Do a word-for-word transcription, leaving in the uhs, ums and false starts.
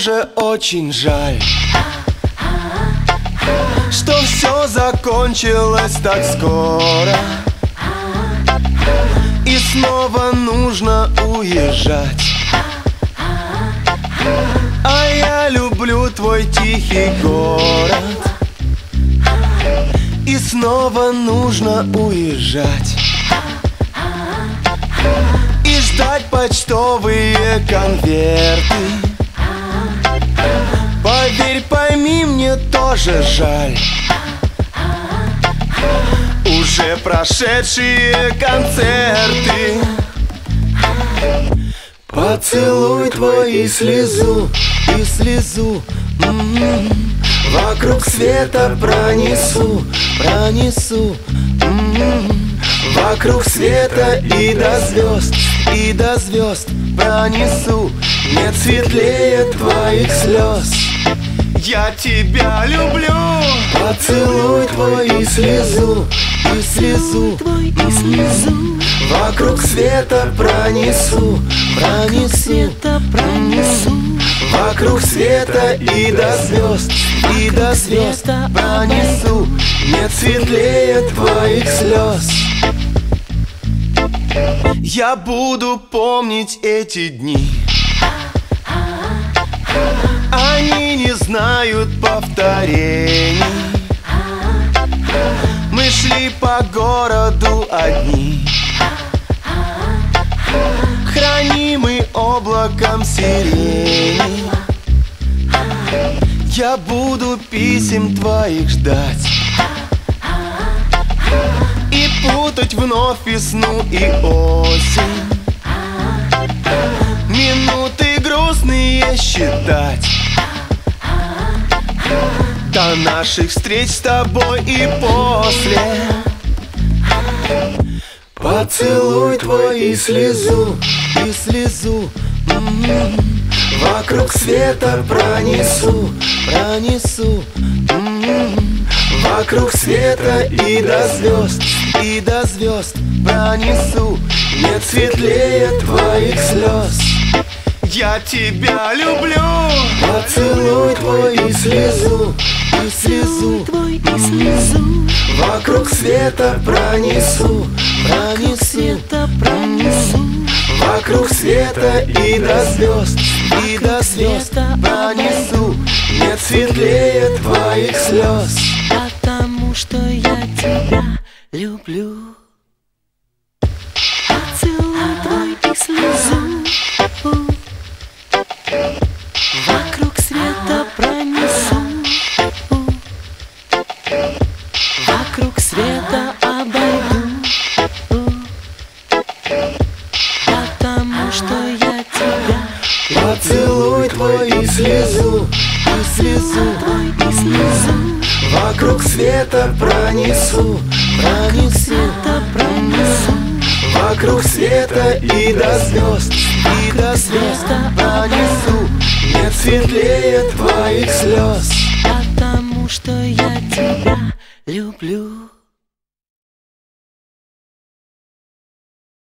тоже очень жаль, что все закончилось так скоро, и снова нужно уезжать. А я люблю твой тихий город, и снова нужно уезжать и ждать почтовые конверты. Поверь, пойми, мне тоже жаль уже прошедшие концерты. Поцелуй твой и слезу, и слезу, м-м-м. Вокруг света пронесу, пронесу, м-м-м. Вокруг света и до звезд, и до звезд пронесу. Нет светлее твоих слез. Я тебя люблю. Поцелуй твой и слезу, и слезу, м-м-м. Вокруг света пронесу, пронесу, пронесу. Вокруг света и до звезд, и до звезд пронесу. Нет светлее твоих слез. Я буду помнить эти дни, они не знают повторений. Мы шли по городу одни, хранимый облаком сирени. Я буду писем твоих ждать и путать вновь весну и осень, минуты грустные считать до наших встреч с тобой и после. Поцелуй твой и слезу, и слезу, м-м-м. Вокруг света пронесу, пронесу, м-м-м. Вокруг света и до звезд, и до звезд пронесу. Нет светлее твоих слез. Я тебя люблю. Поцелуй твой и слезу, и слезу, м-м-м. Вокруг света пронесу, пронесу, пронесу. Вокруг света и до звезд, и до звезд пронесу. Нет светлее твоих слез. Потому что я тебя люблю. Поцелуй твой и слезу, вокруг света пронесу, вокруг света обойду. Потому что я тебя люблю. Поцелуй твой и слезу, и слезу, м-м-м. Вокруг света пронесу, пронесу, пронесу. Вокруг света и до звезд, и до звезд пронесу. Нет светлее твоих слез. Потому что я тебя люблю.